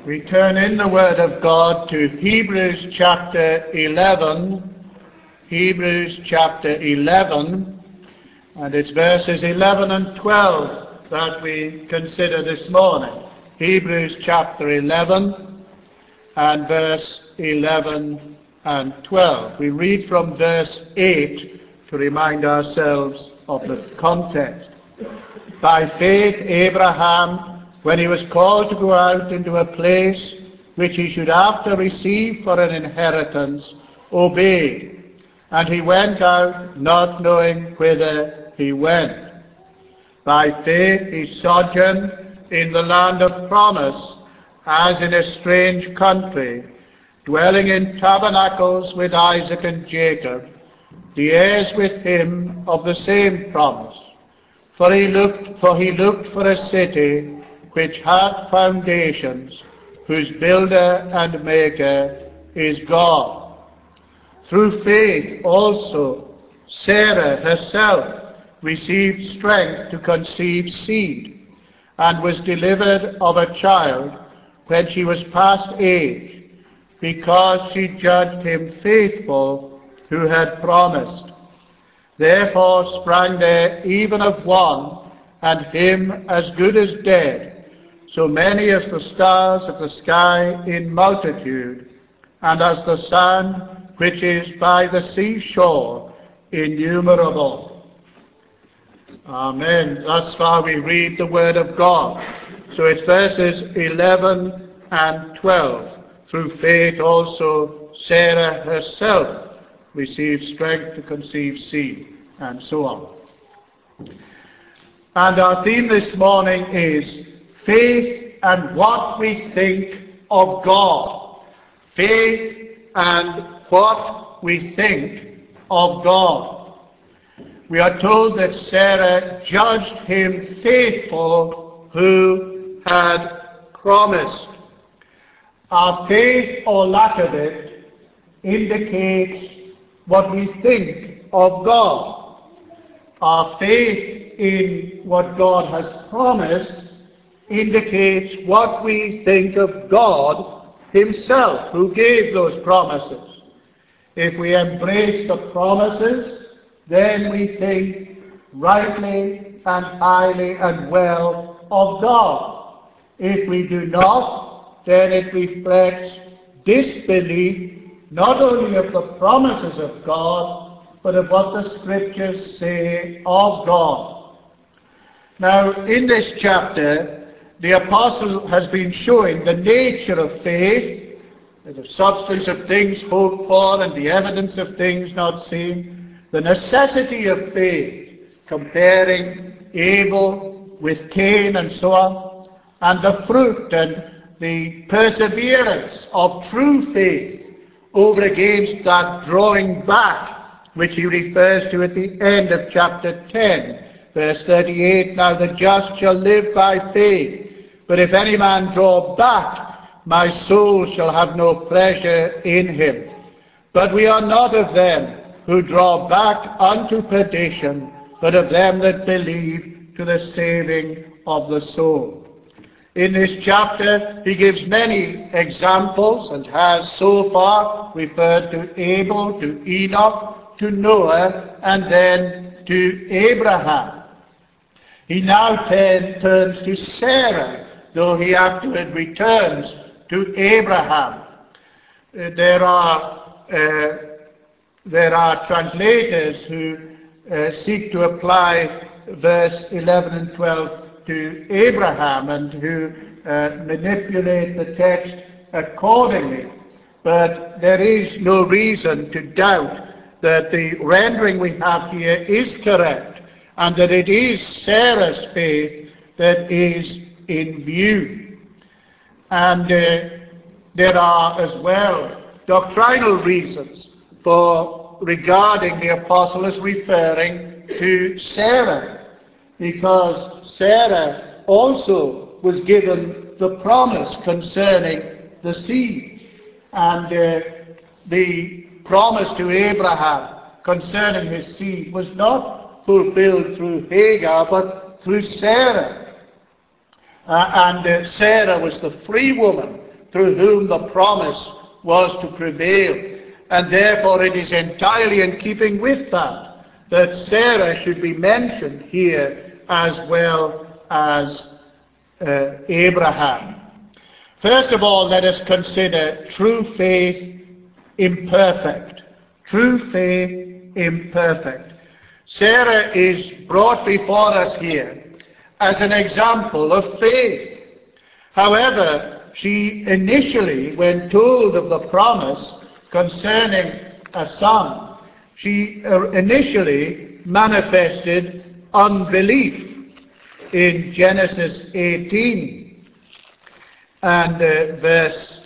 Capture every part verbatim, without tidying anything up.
We turn in the Word of God to Hebrews chapter eleven, Hebrews chapter eleven, and it's verses eleven and twelve that we consider this morning. Hebrews chapter eleven and verse eleven and twelve. We read from verse eight to remind ourselves of the context. By faith Abraham, when he was called to go out into a place which he should after receive for an inheritance, obeyed. And he went out, not knowing whither he went. By faith he sojourned in the land of promise, as in a strange country, dwelling in tabernacles with Isaac and Jacob, the heirs with him of the same promise. For he looked, for he looked for a city which hath foundations, whose builder and maker is God. Through faith also Sarah herself received strength to conceive seed, and was delivered of a child when she was past age, because she judged him faithful who had promised. Therefore sprang there even of one, and him as good as dead, so many as the stars of the sky in multitude, and as the sand which is by the seashore innumerable. Amen. Thus far we read the Word of God. So it's verses eleven and twelve. Through faith also Sarah herself received strength to conceive seed, and so on. And our theme this morning is faith and what we think of God. Faith and what we think of God. We are told that Sarah judged him faithful who had promised. Our faith or lack of it indicates what we think of God. Our faith in what God has promised indicates what we think of God himself, who gave those promises. If we embrace the promises, then we think rightly and highly and well of God. If we do not, then it reflects disbelief not only of the promises of God, but of what the Scriptures say of God. Now, in this chapter, the apostle has been showing the nature of faith, the substance of things hoped for and the evidence of things not seen, the necessity of faith, comparing Abel with Cain and so on, and the fruit and the perseverance of true faith over against that drawing back, which he refers to at the end of chapter ten, verse thirty-eight, now the just shall live by faith. But if any man draw back, my soul shall have no pleasure in him. But we are not of them who draw back unto perdition, but of them that believe to the saving of the soul. In this chapter, he gives many examples, and has so far referred to Abel, to Enoch, to Noah, and then to Abraham. He now ten, turns to Sarah, though he afterward returns to Abraham. Uh, there are uh, there are translators who uh, seek to apply verse eleven and twelve to Abraham, and who uh, manipulate the text accordingly. But there is no reason to doubt that the rendering we have here is correct, and that it is Sarah's faith that is in view. And uh, there are as well doctrinal reasons for regarding the apostle as referring to Sarah, because Sarah also was given the promise concerning the seed, and uh, the promise to Abraham concerning his seed was not fulfilled through Hagar, but through Sarah. Uh, and uh, Sarah was the free woman through whom the promise was to prevail. And therefore it is entirely in keeping with that that Sarah should be mentioned here as well as uh, Abraham. First of all, let us consider true faith imperfect. True faith imperfect. Sarah is brought before us here as an example of faith. However, she initially, when told of the promise concerning a son, she initially manifested unbelief. In Genesis eighteen and uh, verse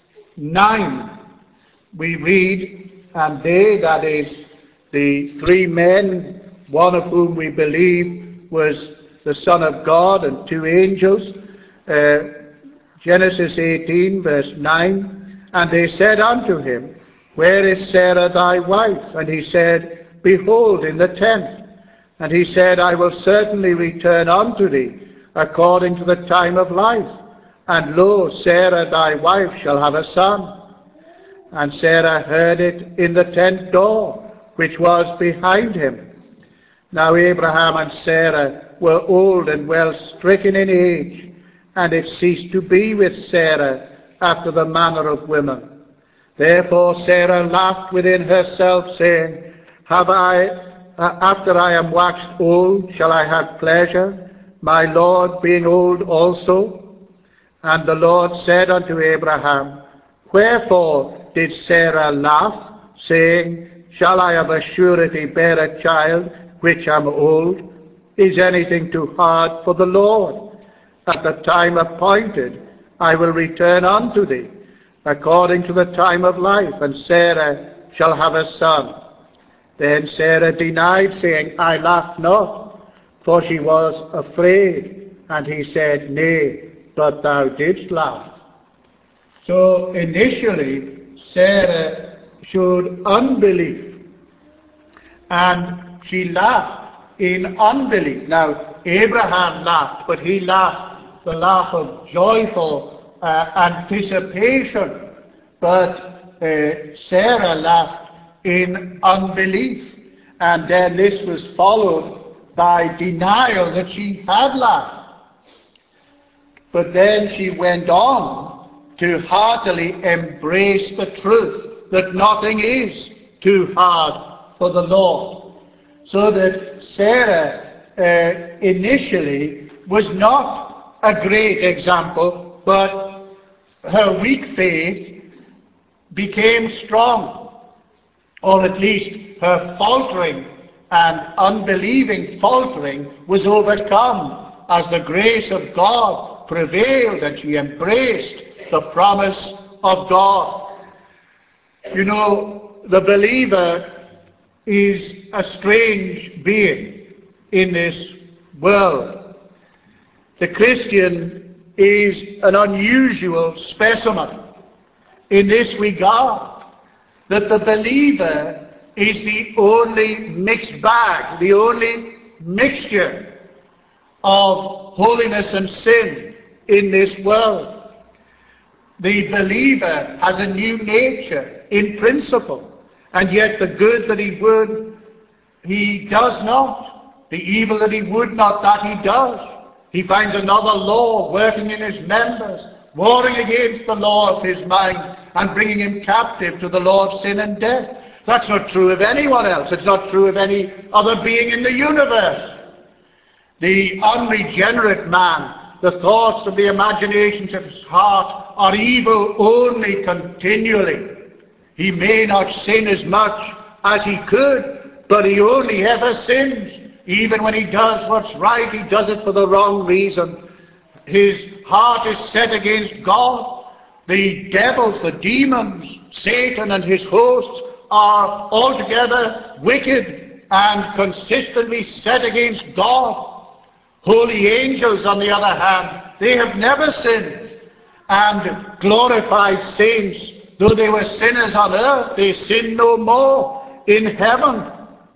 nine, we read, and they, that is, the three men, one of whom we believe was the Son of God, and two angels, uh, Genesis eighteen, verse nine, and they said unto him, Where is Sarah thy wife? And he said, Behold, in the tent. And he said, I will certainly return unto thee, according to the time of life. And lo, Sarah thy wife shall have a son. And Sarah heard it in the tent door, which was behind him. Now Abraham and Sarah were old and well stricken in age, and it ceased to be with Sarah after the manner of women. Therefore Sarah laughed within herself, saying, Have I, uh, after I am waxed old, shall I have pleasure, my Lord being old also? And the Lord said unto Abraham, Wherefore did Sarah laugh, saying, Shall I of a surety bear a child, which am old? Is anything too hard for the Lord? At the time appointed I will return unto thee, according to the time of life, and Sarah shall have a son. Then Sarah denied, saying, I laughed not, for she was afraid. And he said, Nay, but thou didst laugh. So initially, Sarah showed unbelief, and she laughed in unbelief. Now, Abraham laughed, but he laughed the laugh of joyful uh, anticipation. But uh, Sarah laughed in unbelief. And then this was followed by denial that she had laughed. But then she went on to heartily embrace the truth that nothing is too hard for the Lord. So that Sarah uh, initially was not a great example, but her weak faith became strong. Or at least her faltering and unbelieving faltering was overcome as the grace of God prevailed and she embraced the promise of God. You know, the believer is a strange being in this world. The Christian is an unusual specimen in this regard, that the believer is the only mixed bag, the only mixture of holiness and sin in this world. The believer has a new nature in principle, and yet the good that he would, he does not. The evil that he would not, that he does. He finds another law working in his members, warring against the law of his mind, and bringing him captive to the law of sin and death. That's not true of anyone else. It's not true of any other being in the universe. The unregenerate man, the thoughts of the imaginations of his heart are evil only continually. He may not sin as much as he could, but he only ever sins. Even when he does what's right, he does it for the wrong reason. His heart is set against God. The devils, the demons, Satan and his hosts are altogether wicked and consistently set against God. Holy angels, on the other hand, they have never sinned. And glorified saints, though they were sinners on earth, they sin no more in heaven.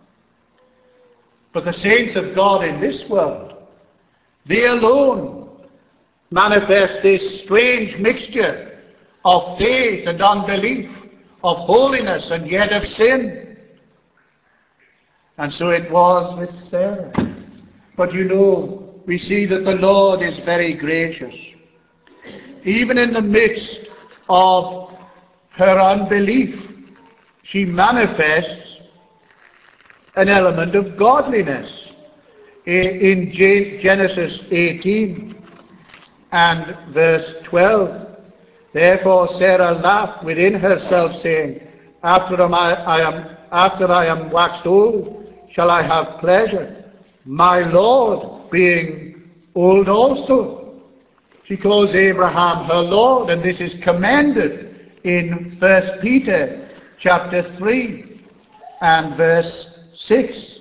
But the saints of God in this world, they alone manifest this strange mixture of faith and unbelief, of holiness and yet of sin. And so it was with Sarah. But you know, we see that the Lord is very gracious. Even in the midst of her unbelief, she manifests an element of godliness. In Genesis eighteen and verse twelve, therefore Sarah laughed within herself, saying, After I, I am after I am waxed old, shall I have pleasure, my Lord being old also. She calls Abraham her Lord, and this is commended in First Peter chapter three and verse six.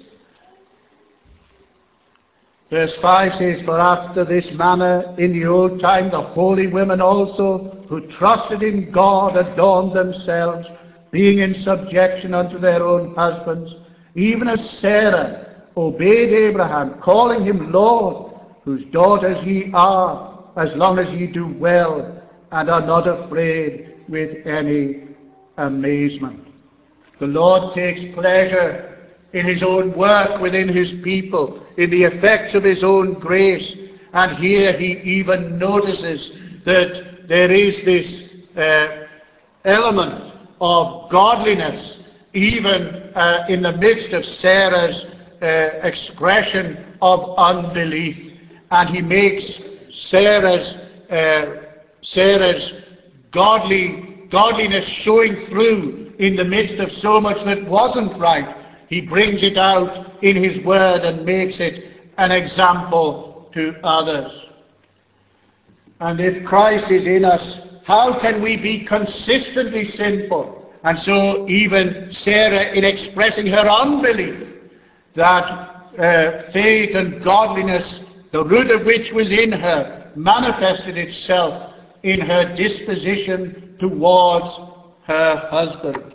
Verse five says, For after this manner in the old time the holy women also, who trusted in God, adorned themselves, being in subjection unto their own husbands, even as Sarah obeyed Abraham, calling him Lord, whose daughters ye are, as long as ye do well, and are not afraid with any amazement. The Lord takes pleasure in his own work within his people, in the effects of his own grace. And here he even notices that there is this uh, element of godliness, even uh, in the midst of Sarah's uh, expression of unbelief. And he makes Sarah's, uh, Sarah's godly, godliness showing through in the midst of so much that wasn't right. He brings it out in his word and makes it an example to others. And if Christ is in us, how can we be consistently sinful? And so even Sarah, in expressing her unbelief, that uh, faith and godliness, the root of which was in her, manifested itself in her disposition towards her husband.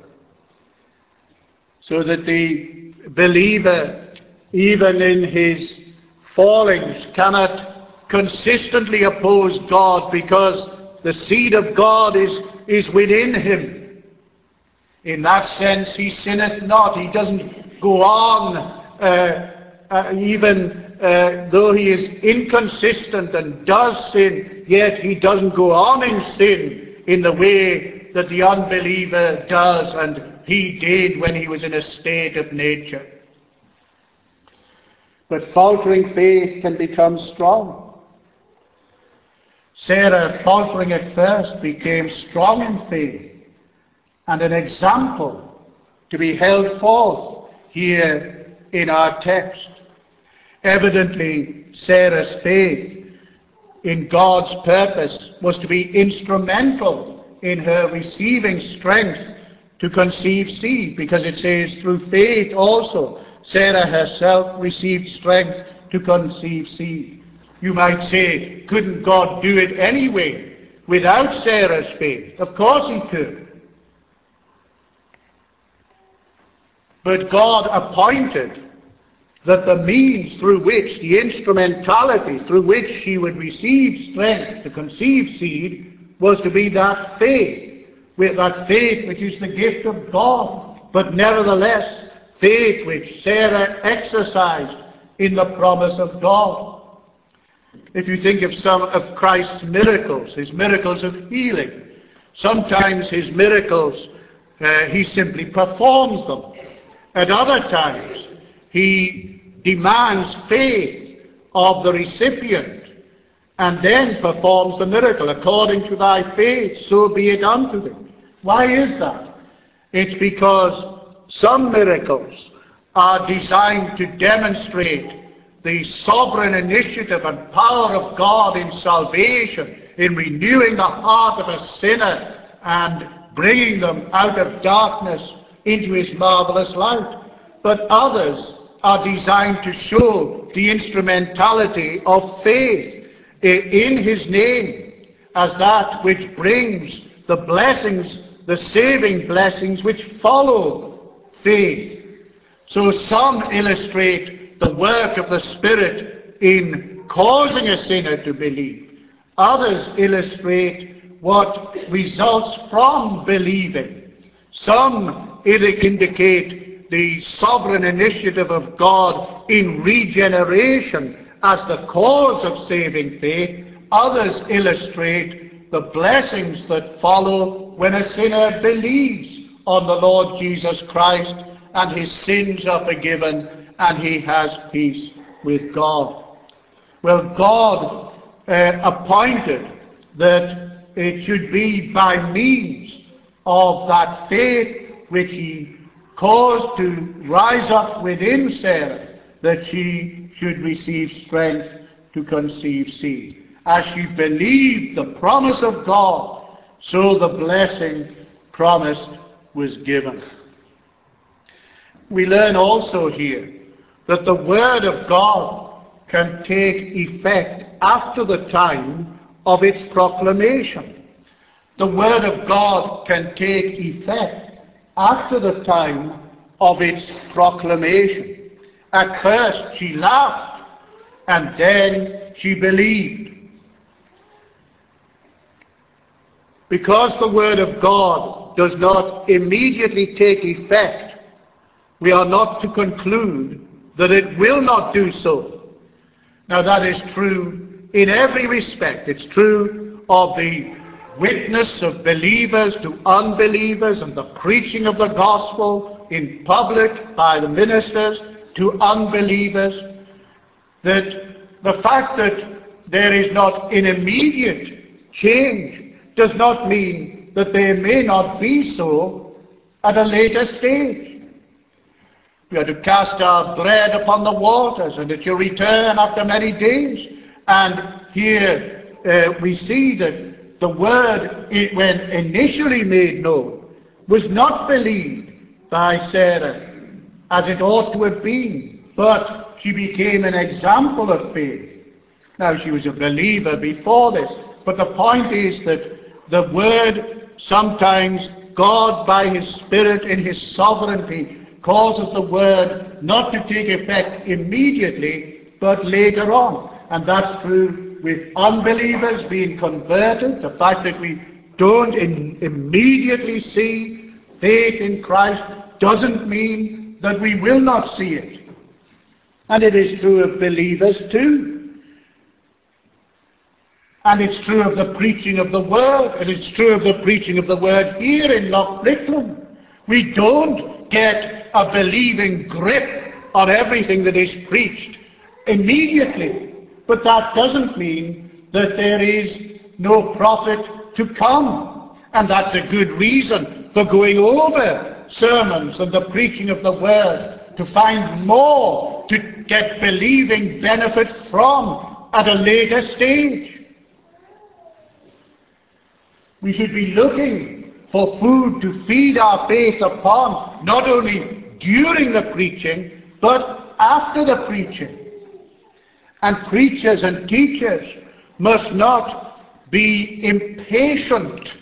So that the believer, even in his fallings, cannot consistently oppose God, because the seed of God is, is within him. In that sense, he sinneth not. He doesn't go on, uh, uh, even uh, though he is inconsistent and does sin, yet he doesn't go on in sin in the way that the unbeliever does, and he did when he was in a state of nature. But faltering faith can become strong. Sarah, faltering at first, became strong in faith, and an example to be held forth here in our text. Evidently, Sarah's faith in God's purpose was to be instrumental in her receiving strength to conceive seed, because it says through faith also Sarah herself received strength to conceive seed. You might say, couldn't God do it anyway without Sarah's faith? Of course he could. But God appointed that the means through which, the instrumentality through which she would receive strength to conceive seed, was to be that faith. With that faith which is the gift of God, but nevertheless faith which Sarah exercised in the promise of God. If you think of some of Christ's miracles, his miracles of healing, sometimes his miracles, uh, he simply performs them. At other times, he demands faith of the recipient, and then performs the miracle. According to thy faith, so be it unto thee. Why is that? It's because some miracles are designed to demonstrate the sovereign initiative and power of God in salvation, in renewing the heart of a sinner and bringing them out of darkness into his marvelous light. But others are designed to show the instrumentality of faith in his name as that which brings the blessings, the saving blessings which follow faith. So some illustrate the work of the Spirit in causing a sinner to believe. Others illustrate what results from believing. Some indicate the sovereign initiative of God in regeneration as the cause of saving faith. Others illustrate the blessings that follow when a sinner believes on the Lord Jesus Christ and his sins are forgiven and he has peace with God. Well, God uh, appointed that it should be by means of that faith which he caused to rise up within Sarah that she should receive strength to conceive seed. As she believed the promise of God, so the blessing promised was given. We learn also here that the Word of God can take effect after the time of its proclamation. The Word of God can take effect after the time of its proclamation. At first she laughed, and then she believed. Because the Word of God does not immediately take effect, we are not to conclude that it will not do so. Now that is true in every respect. It's true of the witness of believers to unbelievers and the preaching of the gospel in public by the ministers to unbelievers, that the fact that there is not an immediate change does not mean that there may not be so at a later stage. We are to cast our bread upon the waters, and it shall return after many days. And here uh, we see that the word, it, when initially made known, was not believed by Sarah as it ought to have been, but she became an example of faith. Now, she was a believer before this, but the point is that the word, sometimes God by his Spirit in his sovereignty causes the word not to take effect immediately, but later on. And that's true with unbelievers being converted. The fact that we don't in immediately see faith in Christ doesn't mean that we will not see it. And it is true of believers too. And it's true of the preaching of the Word. And it's true of the preaching of the Word here in Loch Brickland. We don't get a believing grip on everything that is preached immediately. But that doesn't mean that there is no profit to come. And that's a good reason for going over sermons and the preaching of the Word, to find more to get believing benefit from at a later stage. We should be looking for food to feed our faith upon, not only during the preaching, but after the preaching. And preachers and teachers must not be impatient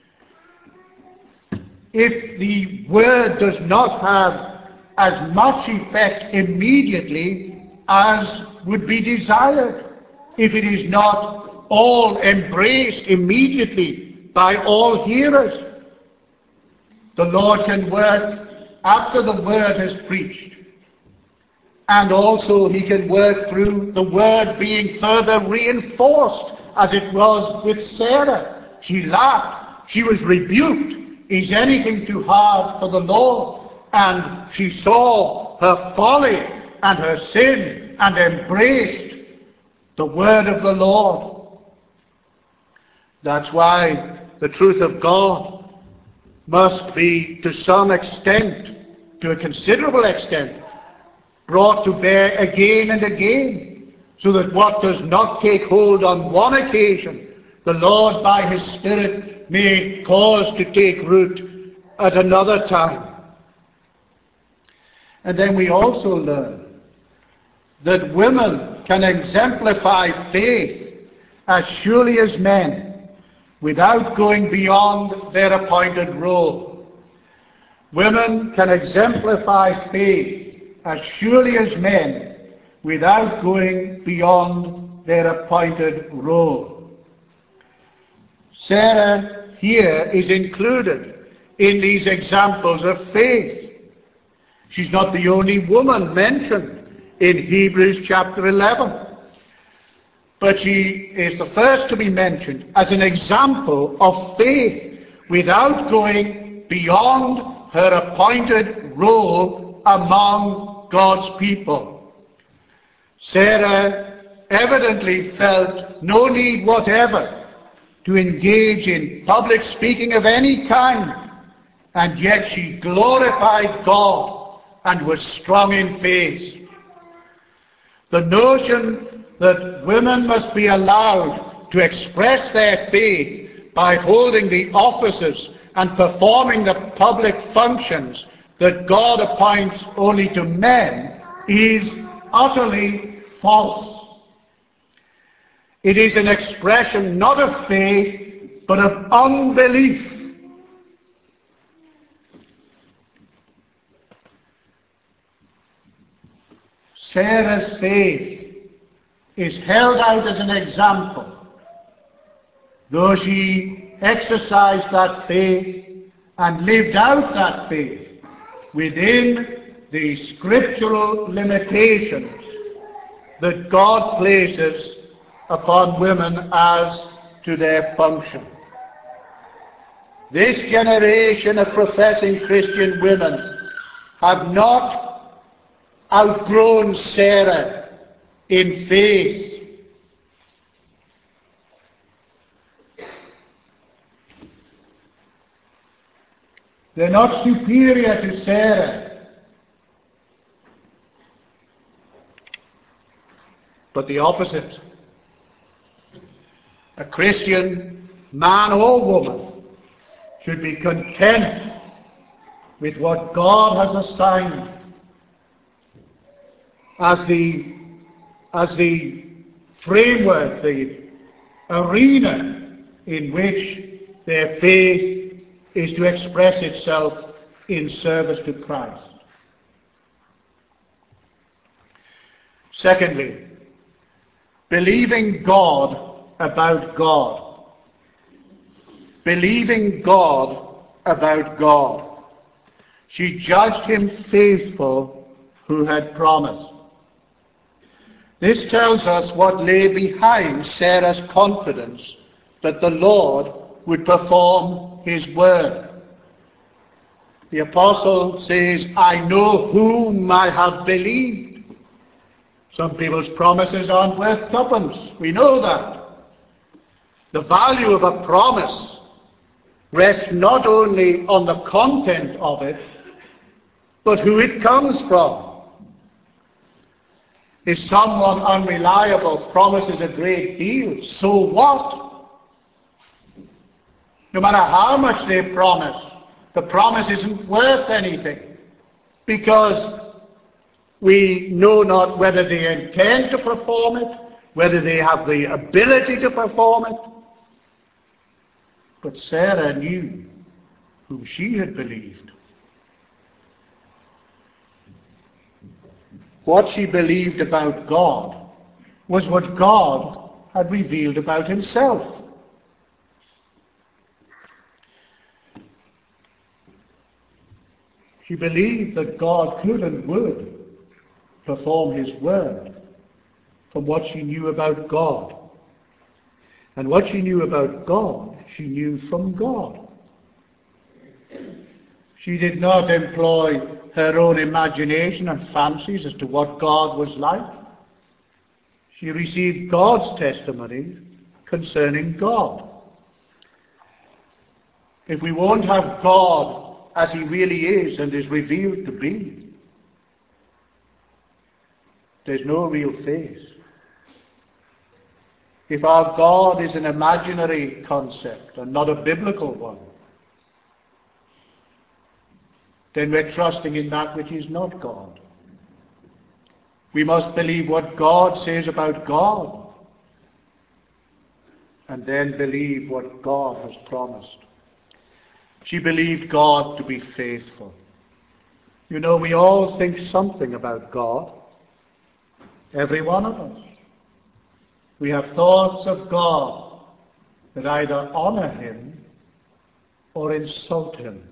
if the word does not have as much effect immediately as would be desired, if it is not all embraced immediately by all hearers. The Lord can work after the word has preached, and also he can work through the word being further reinforced, as it was with Sarah. She laughed, she was rebuked. Is anything too hard for the Lord? And she saw her folly and her sin and embraced the word of the Lord. That's why the truth of God must be, to some extent, to a considerable extent, brought to bear again and again, so that what does not take hold on one occasion, the Lord by his Spirit may cause to take root at another time. And then we also learn that women can exemplify faith as surely as men, without going beyond their appointed role. Women can exemplify faith as surely as men, without going beyond their appointed role. Sarah here is included in these examples of faith. She's not the only woman mentioned in Hebrews chapter eleven. But she is the first to be mentioned as an example of faith without going beyond her appointed role among God's people. Sarah evidently felt no need whatever to engage in public speaking of any kind, and yet she glorified God and was strong in faith. The notion that women must be allowed to express their faith by holding the offices and performing the public functions that God appoints only to men is utterly false. It is an expression not of faith, but of unbelief. Sarah's faith is held out as an example, though she exercised that faith and lived out that faith within the scriptural limitations that God places upon women as to their function. This generation of professing Christian women have not outgrown Sarah in faith. They're not superior to Sarah, but the opposite. A Christian man or woman should be content with what God has assigned as the as the framework, the arena in which their faith is to express itself in service to Christ. Secondly, believing God about God. Believing God about God. She judged him faithful who had promised. This tells us what lay behind Sarah's confidence that the Lord would perform his word. The apostle says, I know whom I have believed. Some people's promises aren't worth tuppence. We know that. The value of a promise rests not only on the content of it, but who it comes from. If someone unreliable promises a great deal, so what? No matter how much they promise, the promise isn't worth anything, because we know not whether they intend to perform it, whether they have the ability to perform it. But Sarah knew whom she had believed. What she believed about God was what God had revealed about himself. She believed that God could and would perform his word from what she knew about God. And what she knew about God, she knew from God. She did not employ her own imagination and fancies as to what God was like. She received God's testimony concerning God. If we won't have God as he really is and is revealed to be, there's no real faith. If our God is an imaginary concept and not a biblical one, then we're trusting in that which is not God. We must believe what God says about God, and then believe what God has promised. She believed God to be faithful. You know, we all think something about God. Every one of us. We have thoughts of God that either honor him or insult him.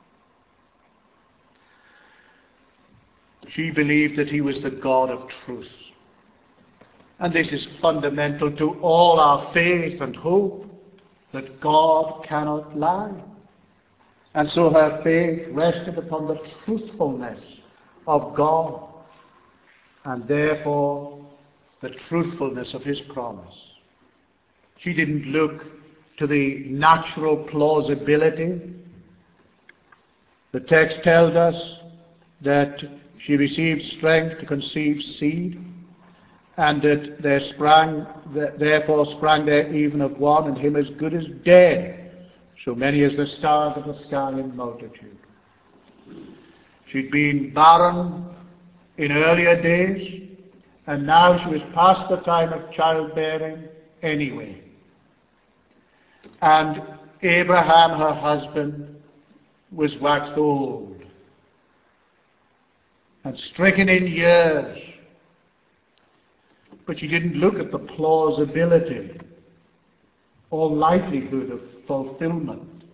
She believed that he was the God of truth. And this is fundamental to all our faith and hope, that God cannot lie. And so her faith rested upon the truthfulness of God, and therefore the truthfulness of his promise. She didn't look to the natural plausibility. The text tells us that she received strength to conceive seed, and that there sprang, therefore sprang there even of one, and him as good as dead, so many as the stars of the sky in multitude. She'd been barren in earlier days, and now she was past the time of childbearing anyway. And Abraham, her husband, was waxed old and stricken in years. But she didn't look at the plausibility or likelihood of fulfillment.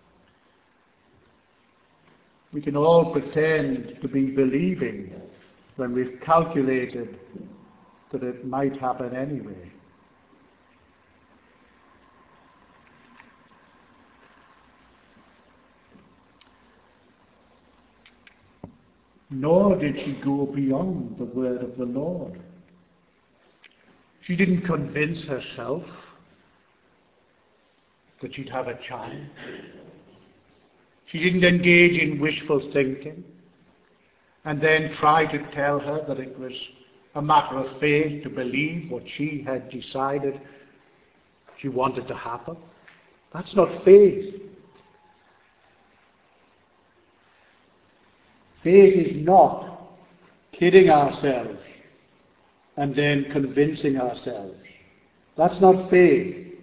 We can all pretend to be believing when we've calculated that it might happen anyway. Nor did she go beyond the word of the Lord. She didn't convince herself that she'd have a child. She didn't engage in wishful thinking and then try to tell her that it was a matter of faith to believe what she had decided she wanted to happen. That's not faith. Faith is not kidding ourselves and then convincing ourselves. That's not faith.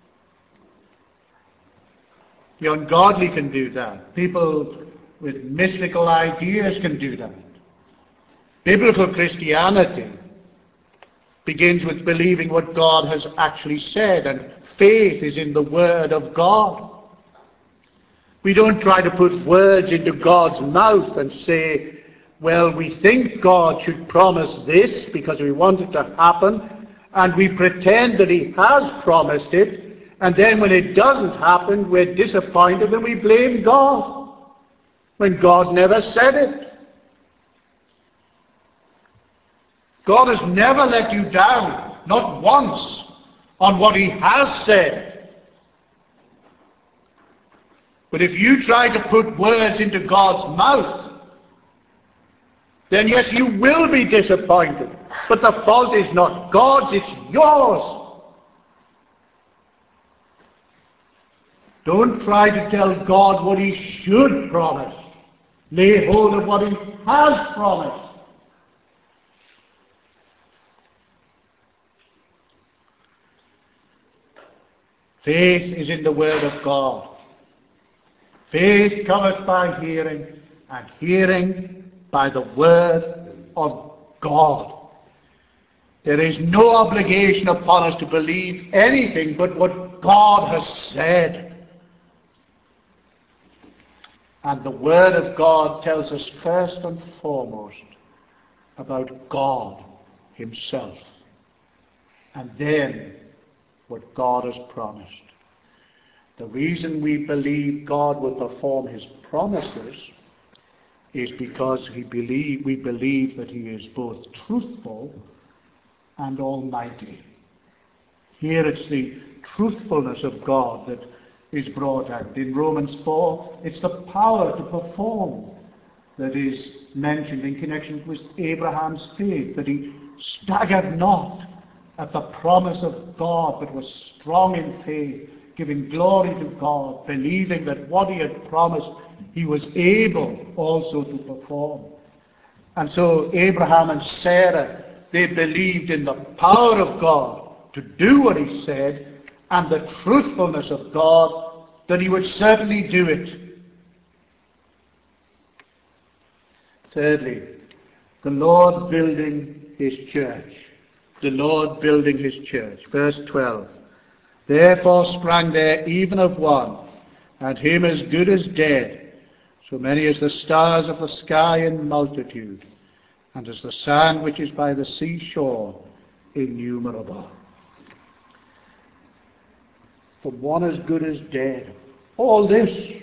The ungodly can do that. People with mystical ideas can do that. Biblical Christianity begins with believing what God has actually said, and faith is in the Word of God. We don't try to put words into God's mouth and say, well, we think God should promise this because we want it to happen, and we pretend that he has promised it, and then when it doesn't happen, we're disappointed and we blame God, when God never said it. God has never let you down, not once, on what he has said. But if you try to put words into God's mouth, then yes, you will be disappointed. But the fault is not God's, it's yours. Don't try to tell God what he should promise. Lay hold of what he has promised. Faith is in the Word of God. Faith cometh by hearing, and hearing by the Word of God. There is no obligation upon us to believe anything but what God has said. And the Word of God tells us first and foremost about God himself, and then what God has promised. The reason we believe God will perform his promises is because he believe, we believe that he is both truthful and almighty. Here it's the truthfulness of God that is brought out. In Romans four, it's the power to perform that is mentioned in connection with Abraham's faith, that he staggered not at the promise of God, but was strong in faith, giving glory to God, believing that what he had promised he was able also to perform. And so Abraham and Sarah, they believed in the power of God to do what he said, and the truthfulness of God that he would certainly do it. Thirdly, the Lord building his church. The Lord building his church. Verse twelve. Therefore sprang there even of one, and him as good as dead, so many as the stars of the sky in multitude, and as the sand which is by the seashore innumerable. From one as good as dead. All this,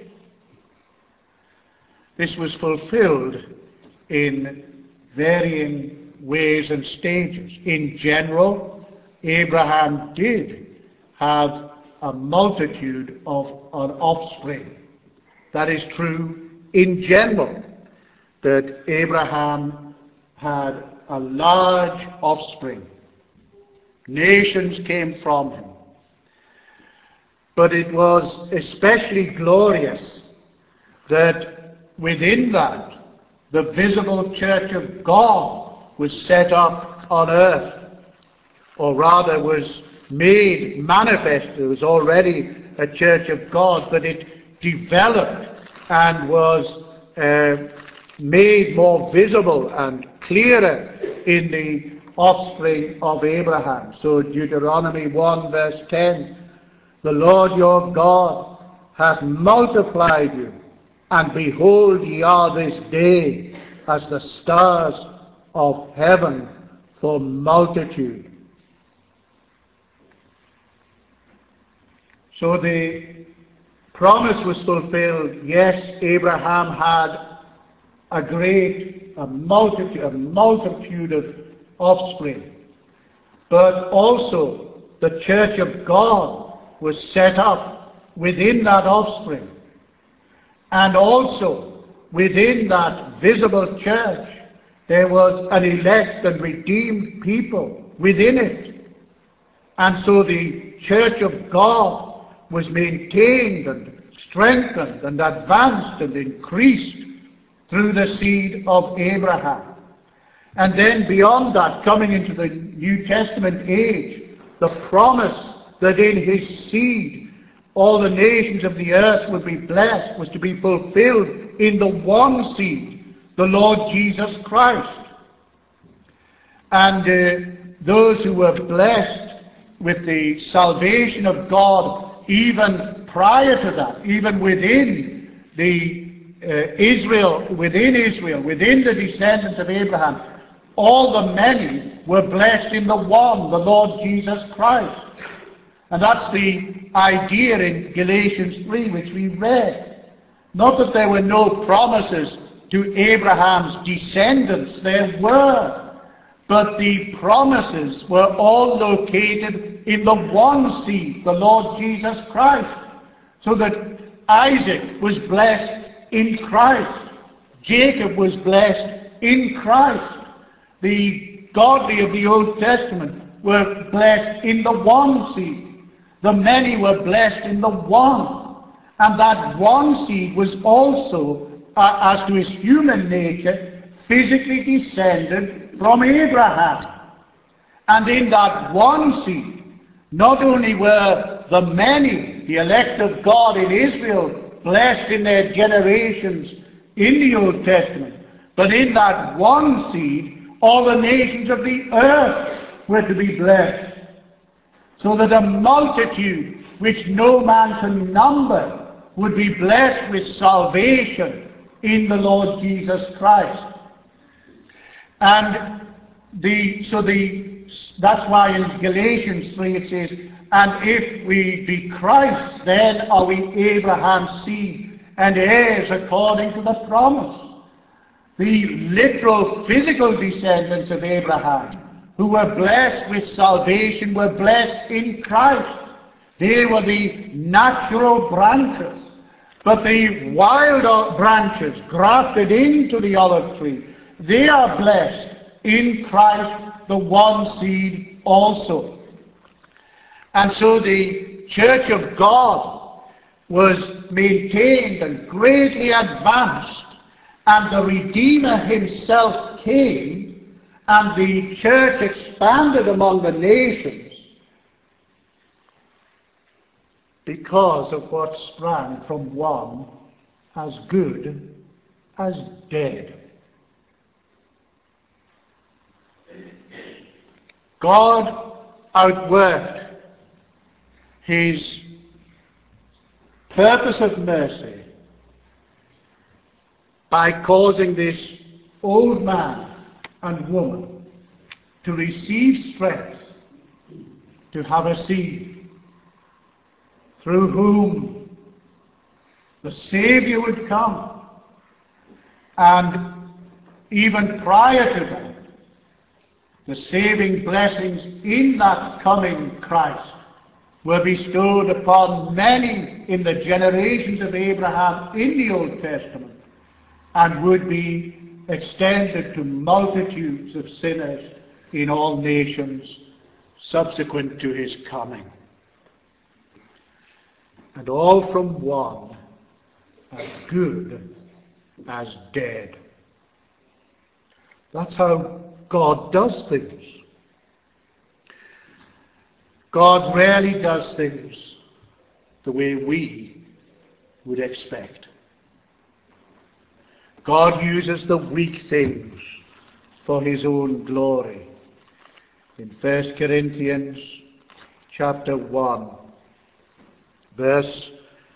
this was fulfilled in varying ways and stages. In general, Abraham did have a multitude of an offspring. That is true in general, that Abraham had a large offspring. Nations came from him. But it was especially glorious that within that, the visible church of God was set up on earth, or rather was made manifest. There was already a church of God, but it developed and was uh, made more visible and clearer in the offspring of Abraham. So Deuteronomy one verse ten, the Lord your God hath multiplied you, and behold, ye are this day as the stars of heaven for multitude. So the promise was fulfilled. Yes, Abraham had a great a multitude, a multitude of offspring, but also the church of God was set up within that offspring, and also within that visible church there was an elect and redeemed people within it. And so the church of God was maintained and strengthened and advanced and increased through the seed of Abraham. And then beyond that, coming into the New Testament age, the promise that in his seed all the nations of the earth would be blessed was to be fulfilled in the one seed, the Lord Jesus Christ. And uh, those who were blessed with the salvation of God even prior to that, even within the uh, Israel, within Israel, within the descendants of Abraham, all the many were blessed in the one, the Lord Jesus Christ. And that's the idea in Galatians three, which we read. Not that there were no promises to Abraham's descendants, there were, but the promises were all located in the one seed, the Lord Jesus Christ. So that Isaac was blessed in Christ. Jacob was blessed in Christ. The godly of the Old Testament were blessed in the one seed. The many were blessed in the one. And that one seed was also, uh, as to his human nature, physically descended from Abraham. And in that one seed, not only were the many, the elect of God in Israel, blessed in their generations in the Old Testament, but in that one seed, all the nations of the earth were to be blessed. So that a multitude which no man can number would be blessed with salvation in the Lord Jesus Christ. And the so the that's why in Galatians three it says, and if we be Christ, then are we Abraham's seed and heirs according to the promise. The literal physical descendants of Abraham, who were blessed with salvation, were blessed in Christ. They were the natural branches. But the wild branches grafted into the olive tree, they are blessed in Christ, the one seed also. And so the church of God was maintained and greatly advanced, and the Redeemer himself came, and the church expanded among the nations because of what sprang from one as good as dead. God outworked his purpose of mercy by causing this old man and woman to receive strength, to have a seed through whom the Saviour would come. And even prior to that, the saving blessings in that coming Christ were bestowed upon many in the generations of Abraham in the Old Testament, and would be extended to multitudes of sinners in all nations subsequent to his coming. And all from one as good as dead. That's how God does things. God rarely does things the way we would expect. God uses the weak things for his own glory. In First Corinthians chapter one, verse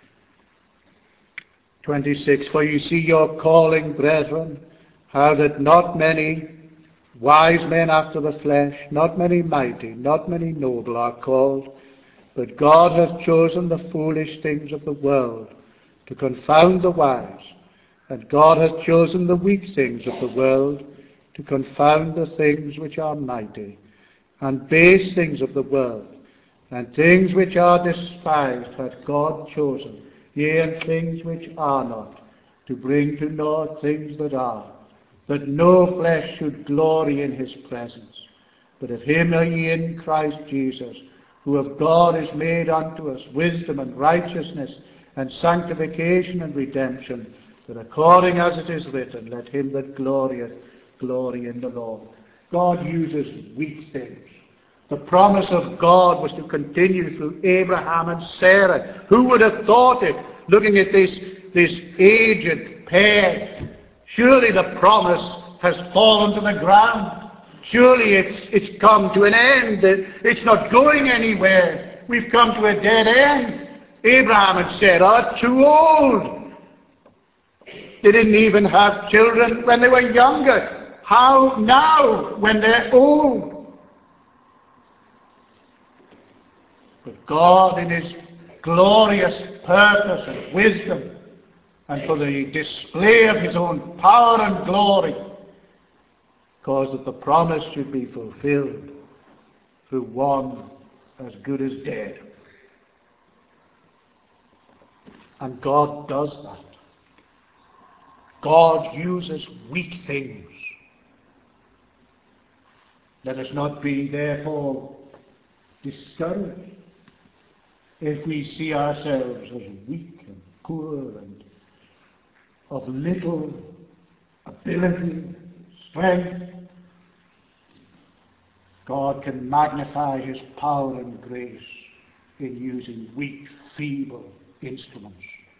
twenty-six, for you see your calling, brethren, how that not many wise men after the flesh, not many mighty, not many noble are called, but God hath chosen the foolish things of the world to confound the wise, and God hath chosen the weak things of the world to confound the things which are mighty, and base things of the world, and things which are despised hath God chosen, yea, and things which are not, to bring to naught things that are, that no flesh should glory in his presence. But of him are ye in Christ Jesus, who of God is made unto us wisdom and righteousness and sanctification and redemption, that according as it is written, let him that glorieth glory in the Lord. God uses weak things. The promise of God was to continue through Abraham and Sarah. Who would have thought it, looking at this, this aged pair? Surely the promise has fallen to the ground. Surely it's, it's come to an end. It's not going anywhere. We've come to a dead end. Abraham and Sarah are too old. They didn't even have children when they were younger. How now, when they're old? But God, in his glorious purpose and wisdom, and for the display of his own power and glory, caused that the promise should be fulfilled through one as good as dead. And God does that. God uses weak things. Let us not be, therefore, discouraged if we see ourselves as weak and poor and of little ability, strength. God can magnify his power and grace in using weak, feeble instruments.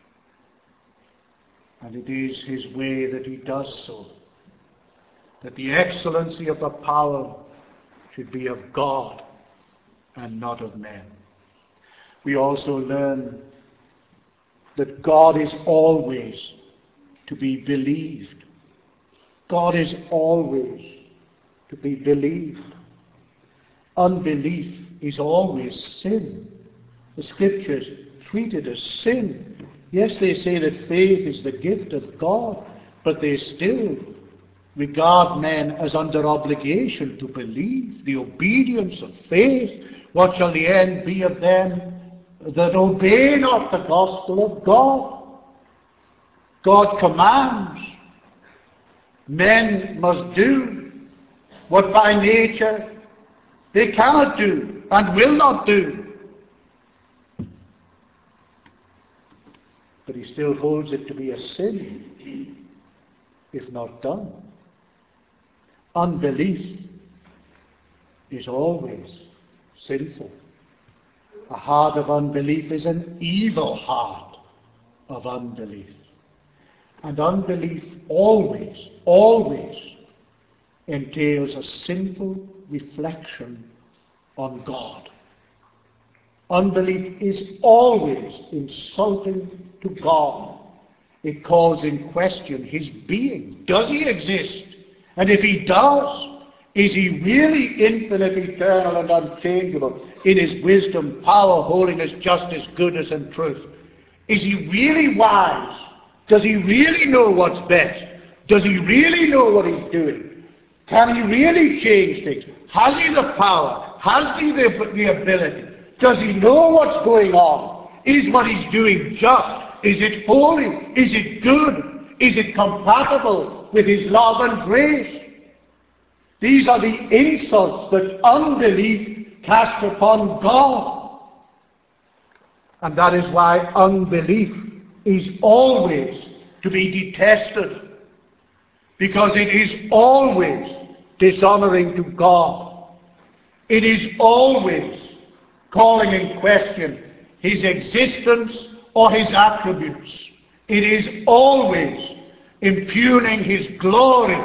And it is his way that he does so, that the excellency of the power should be of God and not of men. We also learn that God is always to be believed. God is always to be believed. Unbelief is always sin. The Scriptures treat it as sin. Yes, they say that faith is the gift of God, but they still regard men as under obligation to believe. The obedience of faith. What shall the end be of them that obey not the gospel of God? God commands. Men must do what by nature they cannot do and will not do. But he still holds it to be a sin if not done. Unbelief is always sinful. A heart of unbelief is an evil heart of unbelief. And unbelief always, always entails a sinful reflection on God. Unbelief is always insulting to God. It calls in question his being. Does he exist? And if he does, is he really infinite, eternal, and unchangeable in his wisdom, power, holiness, justice, goodness, and truth? Is he really wise? Does he really know what's best? Does he really know what he's doing? Can he really change things? Has he the power? Has he the, the ability? Does he know what's going on? Is what he's doing just? Is it holy? Is it good? Is it compatible with his love and grace? These are the insults that unbelief casts upon God. And that is why unbelief is always to be detested, because it is always dishonoring to God. It is always calling in question his existence or his attributes. It is always impugning his glory.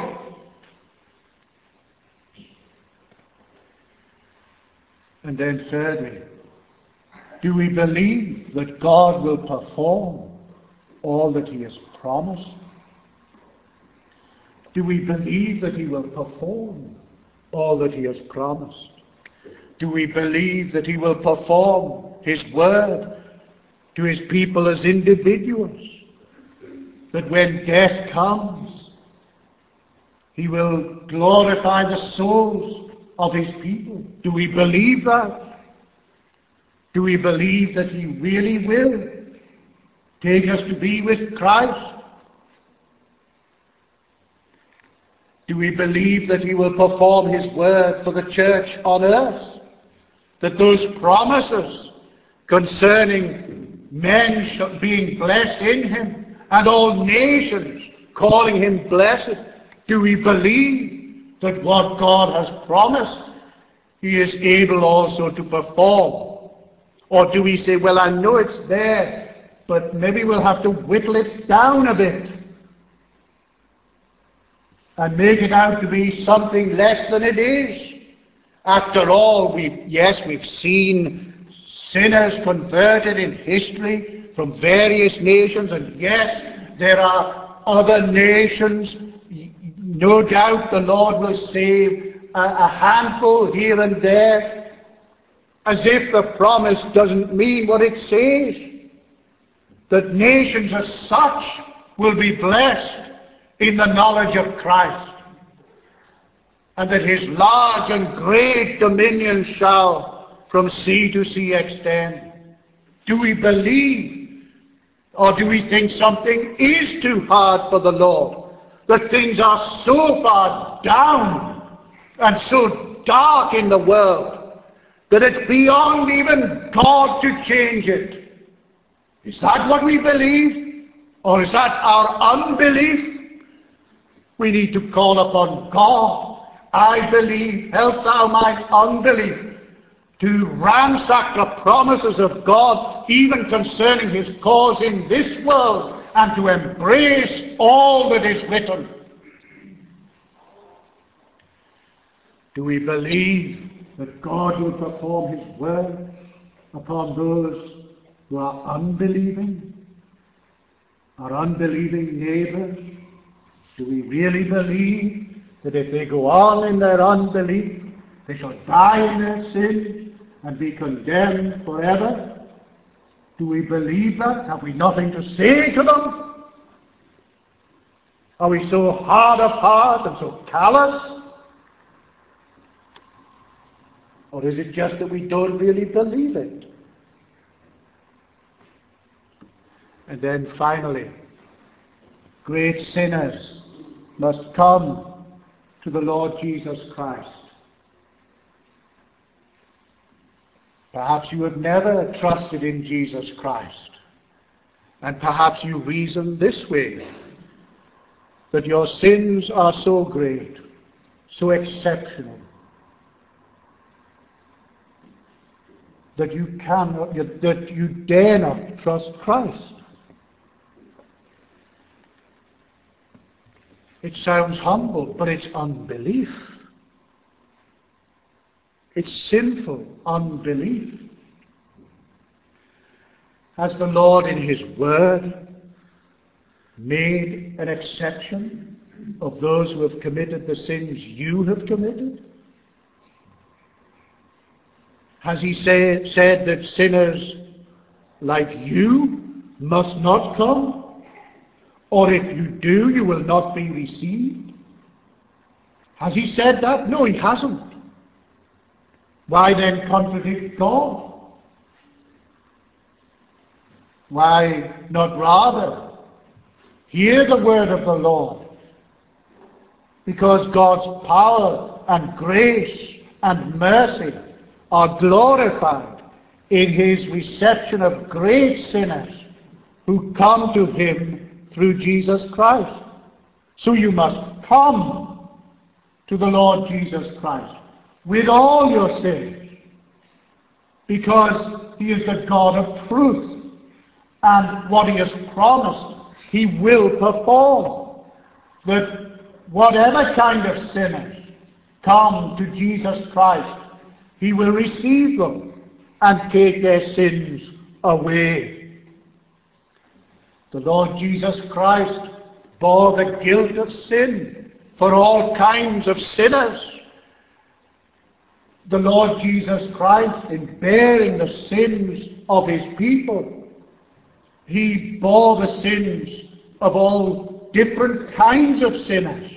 And then thirdly, do we believe that God will perform all that he has promised? Do we believe that he will perform all that he has promised? Do we believe that he will perform his word to his people as individuals? That when death comes, he will glorify the souls of his people? Do we believe that? Do we believe that he really will take us to be with Christ? Do we believe that he will perform his word for the church on earth? That those promises concerning men being blessed in him and all nations calling him blessed, do we believe that what God has promised he is able also to perform? Or do we say, well, I know it's there, but maybe we'll have to whittle it down a bit and make it out to be something less than it is? After all, we yes, we've seen sinners converted in history from various nations, and yes, there are other nations. No doubt the Lord will save a, a handful here and there, as if the promise doesn't mean what it says. That nations as such will be blessed in the knowledge of Christ, and that his large and great dominion shall from sea to sea extend. Do we believe, or do we think something is too hard for the Lord? That things are so far down and so dark in the world that it's beyond even God to change it? Is that what we believe? Or is that our unbelief? We need to call upon God. I believe, help thou mine unbelief, to ransack the promises of God, even concerning his cause in this world, and to embrace all that is written. Do we believe that God will perform his word upon those who are unbelieving, our unbelieving neighbors? Do we really believe that if they go on in their unbelief, they shall die in their sins and be condemned forever? Do we believe that? Have we nothing to say to them? Are we so hard of heart and so callous? Or is it just that we don't really believe it? And then finally, great sinners must come to the Lord Jesus Christ. Perhaps you have never trusted in Jesus Christ, and perhaps you reason this way, that your sins are so great, so exceptional, that you cannot, that you dare not trust Christ. It sounds humble, but it's unbelief. It's sinful unbelief. Has the Lord in his word made an exception of those who have committed the sins you have committed? Has he say, said that sinners like you must not come? Or if you do, you will not be received? Has he said that? No, he hasn't. Why then contradict God? Why not rather hear the word of the Lord? Because God's power and grace and mercy are glorified in his reception of great sinners who come to him through Jesus Christ. So you must come to the Lord Jesus Christ with all your sins, because he is the God of truth, and what he has promised he will perform. That whatever kind of sinners come to Jesus Christ, he will receive them and take their sins away. The Lord Jesus Christ bore the guilt of sin for all kinds of sinners. The Lord Jesus Christ, in bearing the sins of his people, he bore the sins of all different kinds of sinners.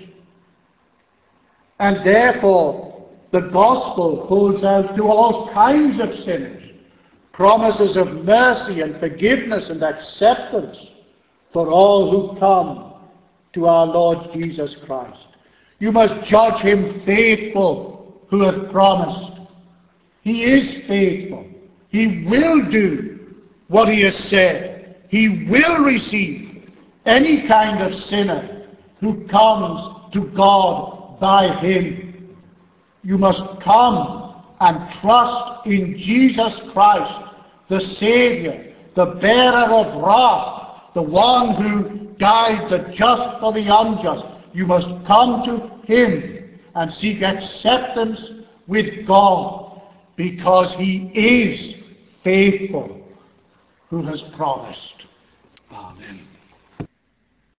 And therefore, the gospel holds out to all kinds of sinners promises of mercy and forgiveness and acceptance for all who come to our Lord Jesus Christ. You must judge him faithful who hath promised. He is faithful. He will do what he has said. He will receive any kind of sinner who comes to God by him. You must come and trust in Jesus Christ, the Saviour, the bearer of wrath, the one who died the just for the unjust. You must come to him and seek acceptance with God, because he is faithful who has promised. Amen.